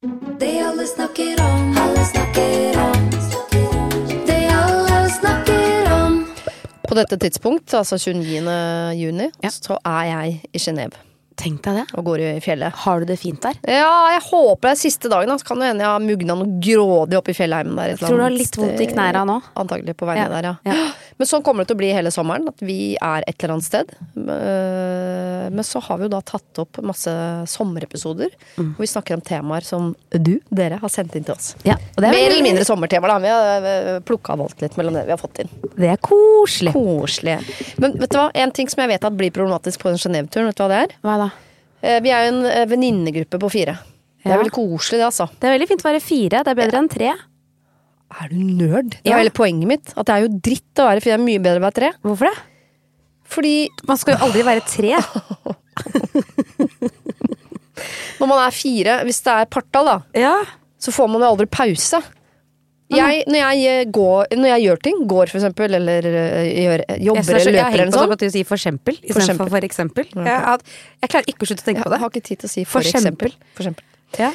Det alle snakker om, alle snakker om. Det alle snakker om. På dette tidspunkt, altså 29. juni, så jeg i Genève. Tenk deg det. Og går i fjellet. Har du det fint der? Ja, jeg håper det siste dagen. Så kan det hende jeg har mugna noe grådig opp i fjellheimen der. Tror du har litt vondt i knæra nå? Antagelig på vegne der, ja. Men sånn kommer det til å bli hele sommeren, at vi et eller annet sted. Men så har vi jo da tatt opp masse sommerepisoder, hvor vi snakker om temaer som dere har sendt inn til oss. Ja, og det mer eller mindre sommertemaer da. Vi har plukket og valgt litt mellom det vi har fått inn. Det koselig. Koselig. Men vet du hva? En ting som jeg vet at blir problematisk på den Genève-turen, vet du hva det er? Hva da? Vi jo en venninnegruppe på 4. Det veldig koselig det, altså. Det veldig fint å være 4, det bedre enn 3. Du nerd? Det hele poenget mitt. At det jo dritt å være 4, det mye bedre å være 3. Hvorfor det? Fordi man skal jo aldri være 3. Når man 4, hvis det partall da, så får man jo aldri pause. Når jeg gjør ting, går for eksempel, eller jobber eller løper eller sånn. Jeg at du sier for eksempel, i stedet for eksempel. Jeg klarer ikke å slutte å tenke på det. Jeg har ikke tid til å si for eksempel. Ja.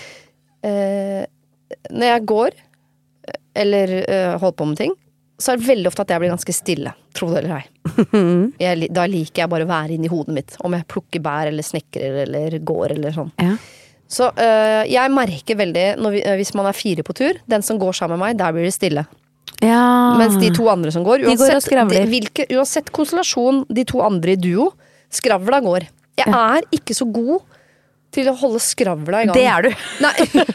Når jeg går, eller holder på med ting, så det veldig ofte at jeg blir ganske stille, tro det eller ei. Da liker jeg bare å være inne i hodet mitt, om jeg plukker bær, eller snekrer, eller går, eller sånn. Ja. Så jeg merker veldig, hvis man 4 på tur, den som går sammen med meg, der blir det stille. Ja. Mens de 2 andre som går, går og skravler. Uansett konstellasjon, de 2 andre i duo, skravla går. Jeg ikke så god til å holde skravla i gang. Det du. Nei.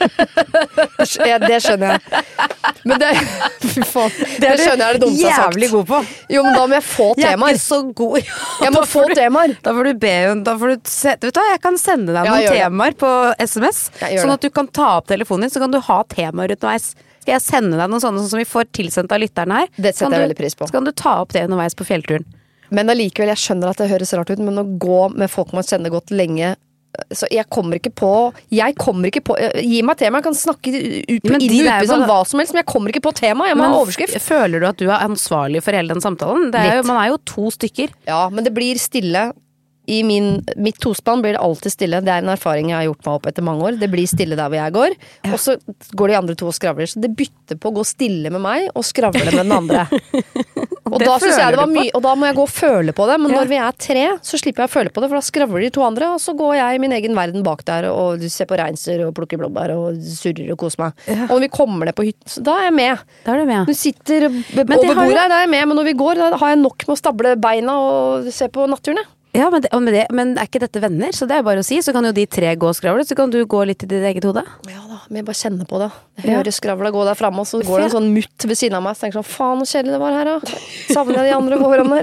Det skjønner jeg. Men det, fy faen, det skjønner jeg det dumt jeg har sagt. Jævlig god på. Jo, men da må jeg få temaer. Jeg ikke så god. Jeg må få temaer. Da får du be, vet du hva, jeg kan sende deg noen temaer på SMS, sånn at du kan ta opp telefonen din, så kan du ha temaer underveis. Skal jeg sende deg noen sånne som vi får tilsendt av lytterne her? Det setter jeg veldig pris på. Så kan du ta opp det underveis på fjellturen. Men allikevel, jeg skjønner at det høres rart ut, men å gå med folk man kjenner godt lenge, så jeg kommer ikke på gi meg tema, jeg kan snakke ut på inn og ut som hva som helst, men jeg kommer ikke på tema, jeg må ha overskrift. Føler du at du ansvarlig for hele den samtalen? Man jo 2 stykker. Ja, men det blir stille. I mitt tospann blir det alltid stille. Det en erfaring jeg har gjort meg opp etter mange år. Det blir stille der hvor jeg går, og så går de andre 2 og skravler. Så det bytter på å gå stille med meg og skravle med den andre. Og da synes jeg det var mye, og da må jeg gå og føle på det. Men når vi 3, så slipper jeg å føle på det, for da skravler de 2 andre, og så går jeg i min egen verden bak der og ser på reinsdyr og plukker blåbær og surrer og koser meg. Og når vi kommer ned på hytten, så da jeg med. Da du med. Du sitter over bordet her, da jeg med, men når vi går, da har jeg nok med å stable beina og se på naturen. Ja, men ikke dette venner? Så det bare å si, så kan jo de 3 gå og skravle, så kan du gå litt i ditt eget hode. Ja da, men jeg bare kjenner på det. Jeg hører skravla gå der fremme, og så går det en sånn mutt ved siden av meg, så tenker jeg sånn, faen, så kjedelig det var her da. Savner jeg de andre hårene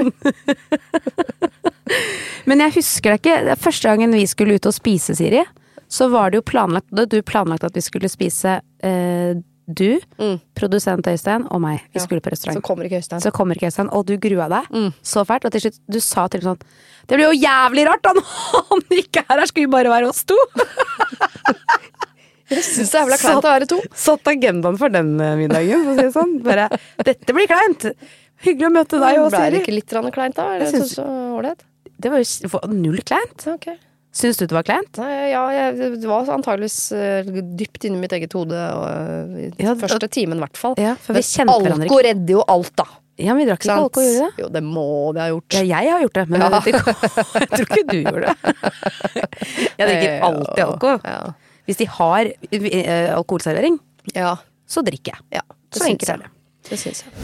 der. Men jeg husker det ikke, første gangen vi skulle ut og spise, Siri, så var det jo planlagt at vi skulle spise du, produsent Øystein og meg. Vi skulle på restaurant. Så kommer ikke Øystein. Og du grua deg så fælt. Og til slutt, du sa til sånn, det blir jo jævlig rart da han ikke her skal vi bare være oss 2. Jeg synes det jævla kleint å være 2. Satt agendaen for den middagen, for å si det sånn. Bare, dette blir kleint. Hyggelig å møte deg og Siri. Ble det ikke litt kleint da? Det var jo 0 kleint. Ok. Syns du det var kleint? Det var antageligvis dypt inni mitt eget hode første timen i hvert fall. Ja, for vi kjente hverandre ikke. Alko redder jo alt da. Ja, men vi drakk ikke alko, gjorde det? Jo, det må vi ha gjort. Ja, jeg har gjort det, men jeg tror ikke du gjorde det. Jeg drikker alltid alko. Ja. Hvis de har alkoholservering, så drikker jeg. Ja, så enkelt er det. Det synes jeg.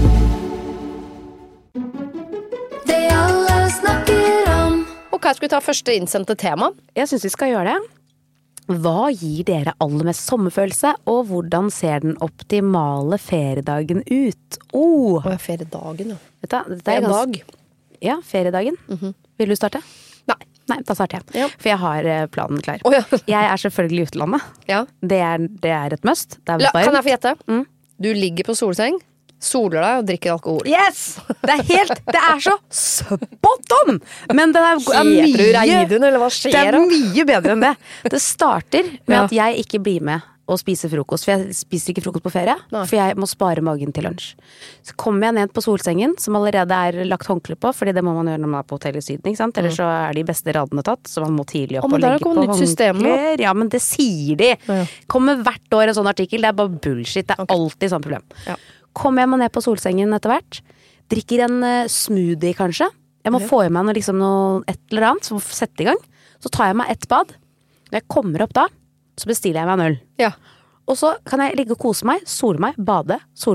Det alle snakker om. Ok, skal vi ta første innsendte tema? Jeg synes vi skal gjøre det. Hva gir dere aller mest sommerfølelse, og hvordan ser den optimale feriedagen ut? Feriedagen, ja. Vet du, det en dag. Ja, feriedagen. Vil du starte? Nei, da starter jeg. Ja. For jeg har planen klar. Jeg selvfølgelig i utlandet. Ja. Det er et must. Kan jeg få gjette? Du ligger på solseng, soler deg og drikker alkohol. Yes! Det er så spot on! Men det er mye bedre enn det. Det starter med at jeg ikke blir med å spise frokost, for jeg spiser ikke frokost på ferie, Nei. for jeg må spare magen til lunsj. Så kommer jeg ned på solsengen, som allerede er lagt håndkle på, fordi det må man gjøre når man er på hotell i Syden, ikke sant? Ellers så er de beste radene tatt, så man må tidlig opp men og der har legge på kommet nytt system nå. håndklær. Ja, men det sier de. Ja. Kommer hvert år en sånn artikkel, det er bare bullshit, det er alltid sånn problem. Ja. Kommer jeg meg ned på solsengen etter hvert, drikker en smoothie kanskje, jeg må få i meg noe, liksom et eller annet, så må sette i gang, så tar jeg meg et bad. Når jeg kommer opp da, så bestiller jeg meg en øl. Ja. Og så kan jeg ligge og kose meg, sole meg, bade,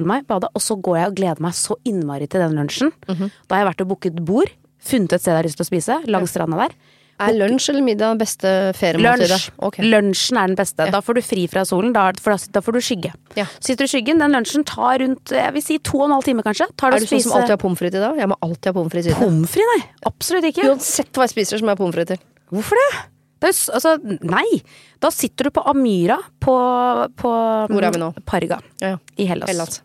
og så går jeg og gleder meg så innmari til den lunsjen. Da har jeg vært og booket bord, funnet et sted jeg har lyst til å spise, langs stranda der. Er lunsj eller middag den beste feriemåltidet? Lunsj. Okay. Lunsjen er den beste. Da får du fri fra solen, da får du skygge. Ja. Sitter du i skyggen, den lunsjen tar rundt, jeg vil si 2,5 timer kanskje. Er du sånn som alltid har pommes frites i dag? Jeg må alltid ha pommes frites i dag. Pommes frites, nei. Absolutt ikke. Uansett hva jeg spiser, så må jeg ha pommes frites til. Hvorfor det? Det er, altså, nei. Da sitter du på Amyra på Hvor er vi nå? Parga Ja. i Hellas. Hellas.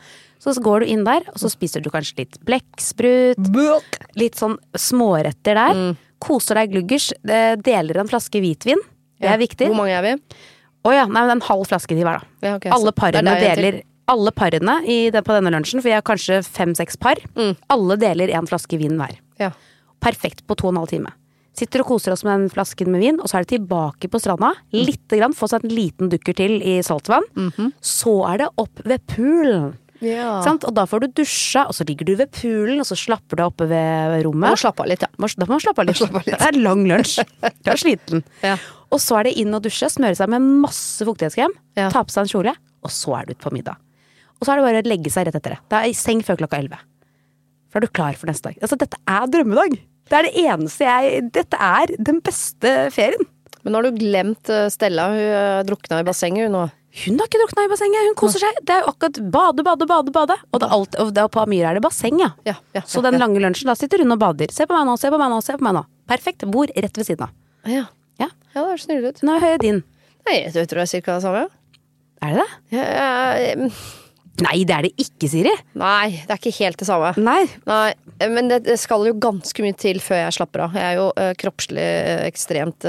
Så går du inn der, og så spiser du kanskje litt blekksprut, litt sånn småretter der. Koser deg gluggers, deler en flaske hvitvin. Det er viktig. Hvor mange er vi? Åja, nei, men en halv flaske til hver da. Ja, ok, Alle så parene det er det jeg deler alle parene på denne lunsjen, for jeg har kanskje 5-6 par. Alle deler en flaske vin hver. Ja. Perfekt på 2,5 time. Sitter og koser oss med den flasken med vin, og så er det tilbake på stranda. Litt grann, få seg en liten dukker til i saltvann. Så er det opp ved poolen. Ja. Sant? Og da får du dusja, og så ligger du ved poolen, og så slapper du oppe ved rommet. Må slappe av litt, ja. Da må man slappe av litt. Det er en lang lunsj. Du er sliten. Ja. Og så er det inn og dusje, smøre seg med masse fuktighetskrem, Ja. ta på seg en kjole, og så er det ut på middag. Og så er det bare å legge seg rett etter det. Det er i seng før klokka 11. For er du klar for neste dag. Altså, dette er drømmedag. Det er det eneste dette er den beste ferien. Men nå har du glemt Stella, hun drukna i bassenget hun nå. Hun har ikke drukna i bassenget, hun koser seg. Det er jo akkurat bade. Og det er på Amyra er det basseng, ja. Ja, Så den lange lunsjen, da sitter hun og bader. Se på meg nå. Perfekt, bord rett ved siden av. Ja. Ja. Ja, det er så nydelig ut. Nå hører jeg din. Nei, jeg tror det er cirka det samme. Er det det? Ja, Nei, det er det ikke, Siri. nei, det er ikke helt det samme. Nei. Nei, men det skal jo ganske mye til før jeg slapper av. Jeg er jo kroppslig ekstremt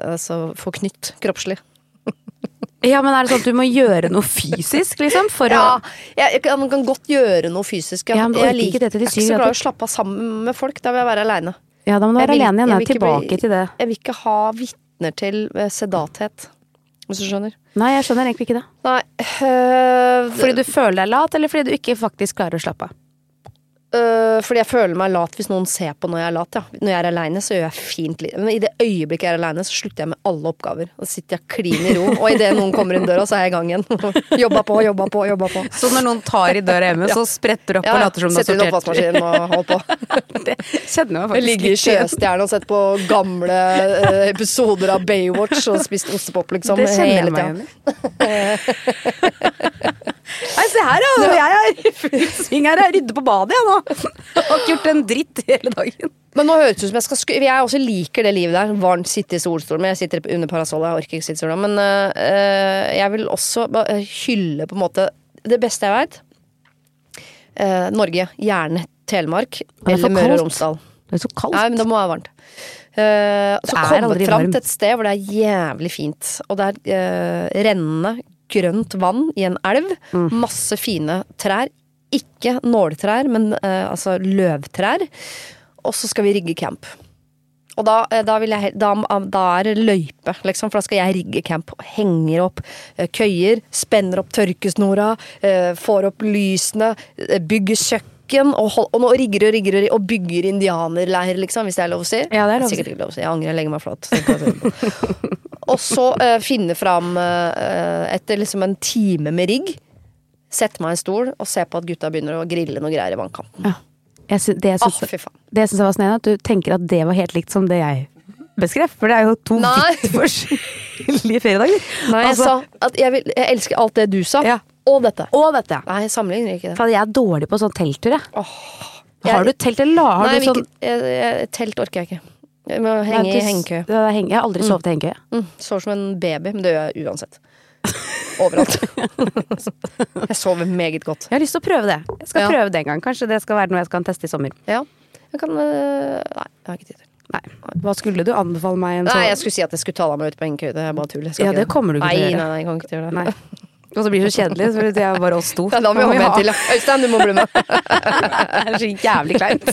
forknytt kroppslig. Ja, men er det sånn at du må gjøre noe fysisk, liksom? For Ja, jeg kan godt gjøre noe fysisk. Ja, men du jeg orker ikke det til de jeg er ikke 7 så glad i grader. å slappe av sammen med folk. Da vil jeg være aleine. Ja, da må du være alene igjen. Jeg Jeg vil ikke tilbake bli- til det. Jeg vil ikke ha vitner til sedathet, hvis du skjønner. Nei, jeg skjønner egentlig ikke det. Nei, Fordi du føler deg lat, eller fordi du ikke faktisk klarer å slappe av? fordi jeg føler meg lat hvis noen ser på når jeg er lat, ja. Når jeg er aleine, så gjør jeg fint liv. Men i det øyeblikket jeg er aleine, så slutter jeg med alle oppgaver. Da sitter jeg klin i ro, og idet noen kommer inn døra, så er jeg i gang igjen. Jobba på. Så når noen tar i døra hjemme, så spretter du opp og later som du har setter inn sortert? oppvaskmaskinen og holder på. Det kjenner jeg Jeg ligger i Sjøstjernen og sett på gamle episoder av Baywatch og spist ostepop, liksom. Det kjenner jeg hele meg tiden. igjen i. Nei, se her, ja! Jeg er i full sving her. Jeg rydder på badet, jeg nå. Jeg har ikke gjort en dritt hele dagen. Men nå høres det ut som jeg også liker det livet der. Varmt, sitte i solstol. Men jeg sitter under parasollet, jeg orker ikke sitte i sola. Men jeg vil også hylle på en måte det beste jeg vet. Norge. Gjerne Telemark. det er for Eller Møre kaldt. og Romsdal. Det er så kaldt. Nei, men det må være varmt. Så Det er kommet aldri fram varmt. til et sted hvor det er jævlig fint. Og det er rennende, grønt vann i en elv. Masse fine trær. Ikke nåltrær, men altså løvtrær. Og så skal vi rigge camp. Og da er det løype, liksom, for da skal jeg rigge camp. Henger opp køyer, spenner opp tørkesnora, får opp lysene, bygger kjøkken, og nå rigger og bygger indianerleir, liksom, hvis det er lov å si. Ja, det er lov å si. Sikkert ikke lov å si. Jeg angrer, jeg legger meg flat. Og så finne fram etter liksom en time med rigg. Sette meg i en stol og se på at gutta begynner å grille noe greier i vannkanten. Ja. Det Fy faen. syns jeg var fascinerende, at du tenker at det var helt likt som det jeg beskrev. For det er jo to Nei. vidt forskjellige feriedager. Nei, jeg Altså, sa at jeg elsker alt det du sa, Ja. og dette. og dette. Nei, jeg sammenligner ikke det. For jeg er dårlig på sånn telttur, jeg. Jeg- Har du telt, eller har Nei, du sånn telt orker jeg ikke. Jeg må henge i hengekøye. Jeg har aldri sovet i hengekøye. Sover som en baby, men det gjør jeg uansett. Overalt. Jeg sover meget godt. Jeg har lyst til å prøve det. Jeg skal Ja. prøve det en gang. Kanskje det skal være noe jeg skal teste i sommer. Ja. Jeg kan Nei, jeg har ikke tid til. Nei. Hva skulle du anbefale meg? Nei, jeg skulle si at jeg skulle ta deg med ut på hengekøyde. Jeg bare tuller. Ja, det kommer du ikke til å gjøre. Nei, jeg kan ikke gjøre det. Nei. Og så blir det så kjedelig, så det er bare oss to. Ja, da må vi ha med en til, ja. Øystein, du må bli med. Det er så jævlig kleint.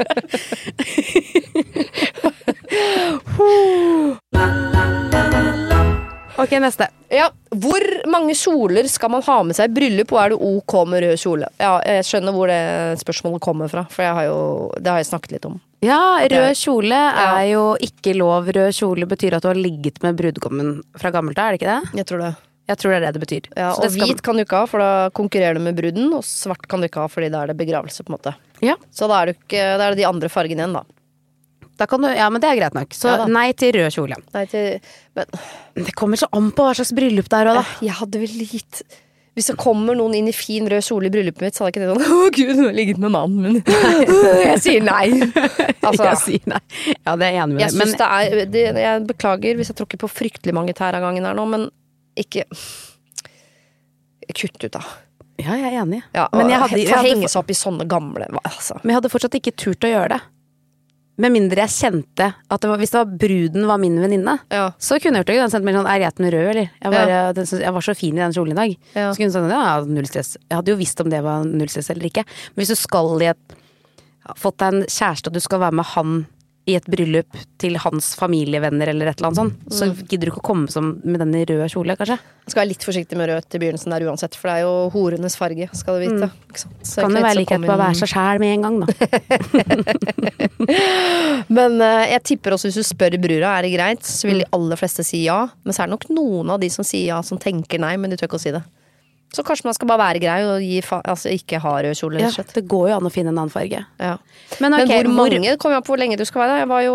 Ok, neste. Ja, hvor mange kjoler skal man ha med seg i bryllup, og er det ok med rød kjole? Ja, jeg skjønner hvor det spørsmålet kommer fra, for det har jeg snakket litt om. Ja, rød kjole er jo ikke lov. Rød kjole betyr at du har ligget med brudgommen fra gammelt av, er det ikke det? Jeg tror det. Jeg tror det er det betyr. Ja, og hvit kan du ikke ha, for da konkurrerer du med bruden, og svart kan du ikke ha, fordi da er det begravelse, på en måte. Ja. Så da er det de andre fargene igjen, da. Da kan du, ja, men det er greit nok. Så ja, nei til rød kjole. Men det kommer så an på hva slags bryllup det er også, da. Jeg hadde vel litt... Hvis det kommer noen inn i fin rød kjole i bryllupet mitt, så hadde jeg ikke det sånn, å Gud, hun har ligget med mannen min. Jeg sier nei. Altså, jeg sier nei. Ja, det er jeg enig med. Jeg synes jeg beklager hvis jeg tråkker på fryktelig mange tær av gangen her nå, men ikke... Kutt ut da. Ja, jeg er enig. Ja, men jeg hadde henge seg opp i sånne gamle, altså. Men jeg hadde fortsatt ikke turt å gjøre det. Med mindre jeg kjente at hvis det var bruden var min venninne, så kunne jeg gjort det. Den sendte meg sånn, er jeg den rød, eller? Jeg var så fin i den kjolen i dag. Så kunne hun sånn, ja, null stress. Jeg hadde jo visst om det var null stress eller ikke. Men hvis du skal fått deg en kjæreste, og du skal være med han i et bryllup til hans familievenner eller et eller annet sånt, så gidder du ikke å komme med den i rød kjole, kanskje? Jeg skal være litt forsiktig med rødt i begynnelsen der uansett, for det er jo horenes farge, skal du vite. Så kan det være like å være seg selv med en gang, da. Men jeg tipper også hvis du spør brura, er det greit, så vil de aller fleste si ja, men så er det nok noen av de som sier ja, som tenker nei, men de tør ikke å si det. Så kanskje man skal bare være grei og ikke ha rød kjole. Ja, det går jo an å finne en annen farge. Ja. Men hvor mange, kom jeg på hvor lenge du skal være der? Jeg var jo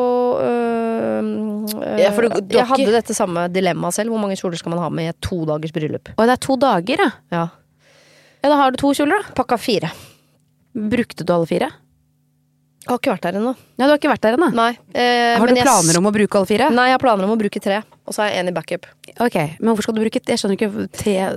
jeg hadde dette samme dilemma selv. Hvor mange kjoler skal man ha med i et 2 dagers bryllup? Og det er 2 dager, ja. Ja, da har du 2 kjoler, da. Pakka 4. Brukte du alle 4? Jeg har ikke vært der ennå. Ja, du har ikke vært der ennå? Nei. Har du planer om å bruke alle 4? Nei, jeg har planer om å bruke 3. Og så har jeg en i backup. Ok, men hvorfor skal du bruke det? Jeg skjønner ikke 3...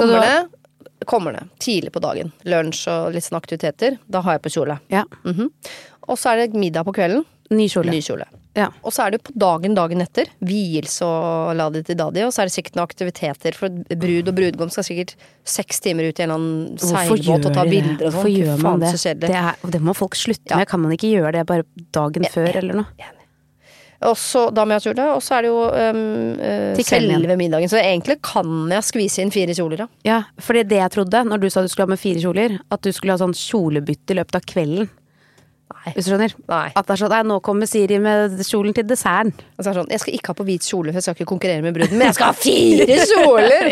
Kommer det tidlig på dagen. Lunsj og litt sånn aktiviteter. Da har jeg på kjole. Ja. Og så er det middag på kvelden. Ny kjole. Ja. Og så er det på dagen etter. Vielse og ladi-ti-dadi. Og så er det sikkert noen aktiviteter. For brud og brudgom skal sikkert 6 timer ut i en eller annen seilbåt og ta bilder og sånn. Hvorfor gjør man det? Det må folk slutte med. Kan man ikke gjøre det bare dagen før eller noe? Og så da må jeg kjole, og så er det jo selve middagen. Så egentlig kan jeg skvise inn 4 kjoler, da. Ja, for det jeg trodde, når du sa du skulle ha med 4 kjoler, at du skulle ha sånn kjolebytte i løpet av kvelden. Nei. Hvis du skjønner? Nei. At det er sånn, nå kommer Siri med kjolen til desserten. Og så er det sånn, jeg skal ikke ha på hvit kjole, for jeg skal ikke konkurrere med bruden, men jeg skal ha 4 kjoler!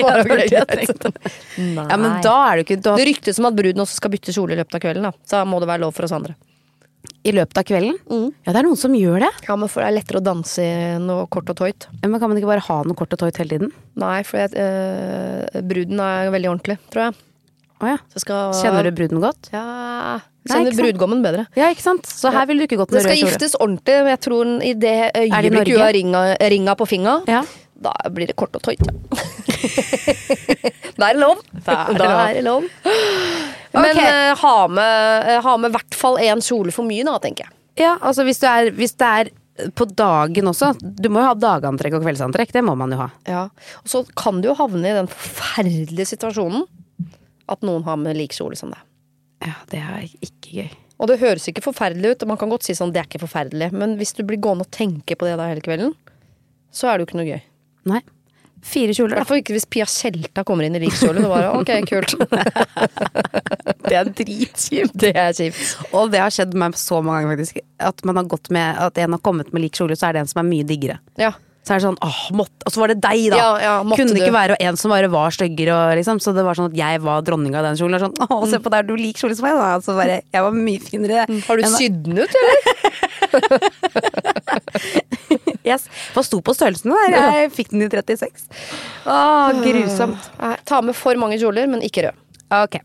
Ja, men da er det ikke... Det ryktes som at bruden også skal bytte kjole i løpet av kvelden, da. Så må det være lov for oss andre. I løpet av kvelden? Ja, det er noen som gjør det. Ja, men for det er lettere å danse i noe kort og tøyt. Men kan man ikke bare ha noe kort og tøyt hele tiden? Nei, for bruden er veldig ordentlig, tror jeg. Åja, kjenner du bruden godt? Ja, kjenner brudgommen bedre. Ja, ikke sant? Så her vil du ikke gått med rød kjole. Det skal giftes ordentlig, men jeg tror i det øyeblikk du har ringa på finga, da blir det kort og tøyt, ja. Da er det lov. Da er det lov. Men ha med hvert fall 1 kjole for mye da, tenker jeg. Ja, altså hvis det er på dagen også. Du må jo ha dagantrekk og kveldsantrekk, det må man jo ha. Ja, og så kan du jo havne i den forferdelige situasjonen at noen har med lik kjole som deg. Ja, det er ikke gøy. Og det høres ikke forferdelig ut, og man kan godt si sånn, det er ikke forferdelig, men hvis du blir gående og tenke på det da hele kvelden, så er det jo ikke noe gøy. Nei. 4 kjoler, da. I hvert fall ikke hvis Pia Tjelta kommer inn i likkjole. Så bare, ok, kult. Det er dritkjipt. Det er kjipt. Og det har skjedd meg så mange ganger faktisk. At man har gått med, at en har kommet med likkjole, så er det en som er mye diggere. Ja. Så er det sånn, og så var det deg da. Ja, kunne det ikke være en som bare var styggere, liksom. Så det var sånn at jeg var dronninga av den kjolen. Og sånn, se på der, du lik kjole som meg da. Så bare, jeg var mye finere. Har du sydd den ut, eller? Yes, for sto på størrelsen der. Jeg fikk den i 36. Grusomt. Ta med for mange kjoler, men ikke rød. Ok.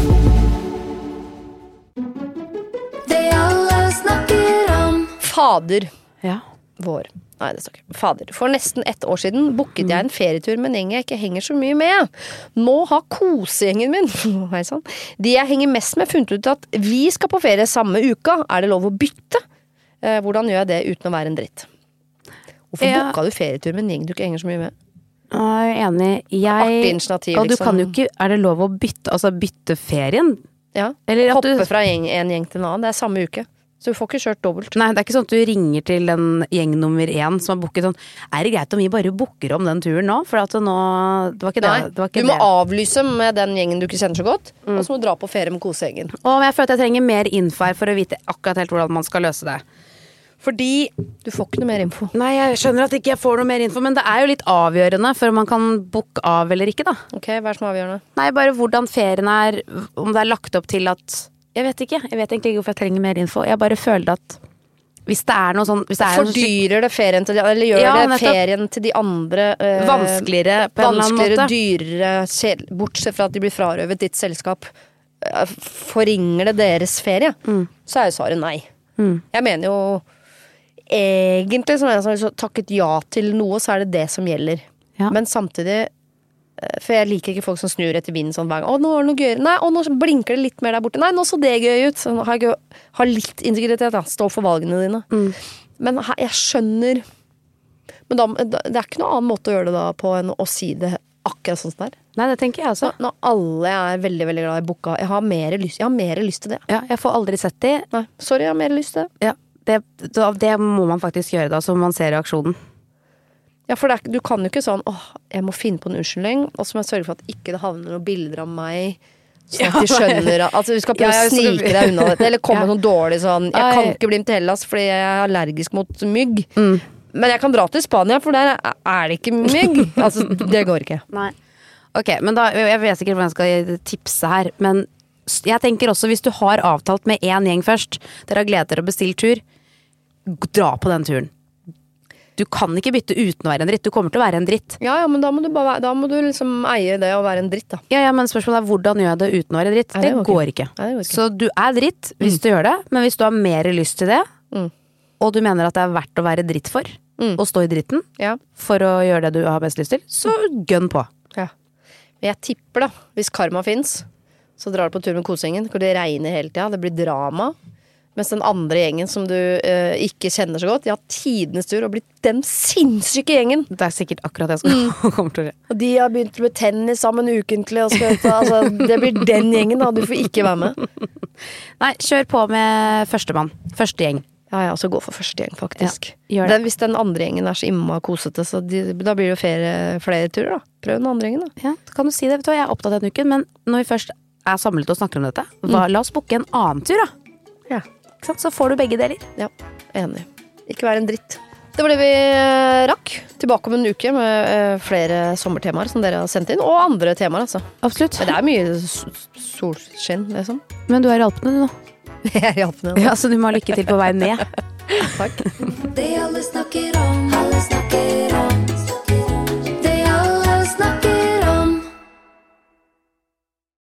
Det alle snakker om. Fader. Ja. Vår. Nei, det står ikke. Fader. For nesten 1 år siden booket jeg en ferietur med en gjeng jeg ikke henger så mye med. Nå har kosegjengen min, hei sann, de jeg henger mest med funnet ut at vi skal på ferie samme uka. Er det lov å bytte? Hvordan gjør jeg det uten å være en dritt? Hvorfor booka du ferietur med en gjeng du ikke henger så mye med? Jeg er enig. Artig initiativ, Og du liksom. kan jo ikke, er det lov å bytte ferien? Ja, Eller at hoppe du, fra en gjeng til en annen. Det er samme uke. Så du får ikke kjørt dobbelt. nei, det er ikke sånn at du ringer til den gjeng nummer 1 som har booket sånn, er det greit om vi bare booker om den turen nå? For at nå, det var ikke Nei, det. Det var ikke du må det. avlyse med den gjengen du ikke kjenner så godt, og så må du dra på ferie med kosegjengen. Og jeg føler at jeg trenger mer info her for å vite akkurat helt hvordan man skal løse det. Fordi Du får ikke noe mer info. nei, jeg skjønner at ikke jeg får noe mer info, men det er jo litt avgjørende før man kan booke av eller ikke, da. Ok, hva er det som er avgjørende? Nei, bare hvordan ferien er, om det er lagt opp til at jeg vet ikke, jeg vet egentlig ikke hvorfor jeg trenger mer info. Jeg bare føler at hvis det er noe sånn hvis det er noe Fordyrer det ferien til de, eller gjør Ja, det nettopp. ferien til de andre vanskeligere på en eller annen vanskeligere, måte. dyrere, bortsett fra at de blir frarøvet ditt selskap? Forringer det deres ferie? Så er jo svaret nei. Jeg mener jo egentlig, som en som har takket ja til noe, så er det det som gjelder. Ja. Men samtidig, for jeg liker ikke folk som snur etter vinden sånn hver gang. Å, nå var det noe gøyere. Nei, å, nå blinker det litt mer der borte. Nei, nå så det gøy ut. Så ha litt integritet, da. Stå for valgene dine. Men jeg skjønner. Men det er ikke noen annen måte å gjøre det da på enn å si det akkurat sånn som det er. Nei, det tenker jeg også. Når alle er veldig, veldig glad i boka. Jeg har mer lyst til det. Ja, jeg får aldri sett de. Nei, sorry, jeg har mer lyst til det. Ja, det må man faktisk gjøre da, så man ser reaksjonen. Ja, for du kan jo ikke sånn jeg må finne på en unnskyldning, og så må jeg sørge for at ikke det havner noen bilder av meg, sånn at de skjønner at du skal prøve å snike deg unna dette, eller komme sånn dårlig sånn jeg kan ikke bli med til Hellas fordi jeg er allergisk mot mygg, men jeg kan dra til Spania, for der er det ikke mygg. Altså, det går ikke. Nei. Ok, men da, jeg vet ikke hvordan jeg skal tipse her, men jeg tenker også hvis du har avtalt med en gjeng først, dere har gledet dere å bestille tur, dra på den turen. Du kan ikke bytte uten å være en dritt. Du kommer til å være en dritt. Ja, men da må du liksom eie det å være en dritt, da. Ja, men spørsmålet er hvordan gjør jeg det uten å være dritt? Nei, det det går ikke. Nei, det går ikke. Så du er dritt hvis du gjør det, men hvis du har mer lyst til det, og du mener at det er verdt å være dritt for, og stå i dritten, Ja. for å gjøre det du har best lyst til, så gønn på. Ja. Men jeg tipper da, hvis karma finnes, så drar du på tur med kosegjengen, hvor det regner hele tida, det blir drama. Mens den andre gjengen som du ikke kjenner så godt, de har tidenes tur og blitt den sinnssyke gjengen. Det er sikkert akkurat det jeg skal komme til å gjøre. Og de har begynt med tennis sammen ukentlig. Og altså, det blir den gjengen da, du får ikke være med. Nei, kjør på med førstemann. Første gjeng. Ja, jeg også går for første gjeng, faktisk. Ja, gjør det. Hvis den andre gjengen er så imma kosete, så da blir det jo flere turer da. Prøv den andre gjengen da. Ja, kan du si det? Vet du hva, jeg er opptatt av den uken, men når vi først er samlet og snakker om dette, la oss booke en annen tur da. Ja. Så får du begge deler. Ja, enig. Ikke være en dritt. Det var det vi rakk. Tilbake om en uke med flere sommertemaer som dere har sendt inn, og andre temaer, altså. Absolutt. Men det er mye solskinn, liksom. Men du er i Alpene du nå. Jeg er i Alpene. Ja, så du må ha lykke til på vei ned. Takk. Det alle snakker om, alle snakker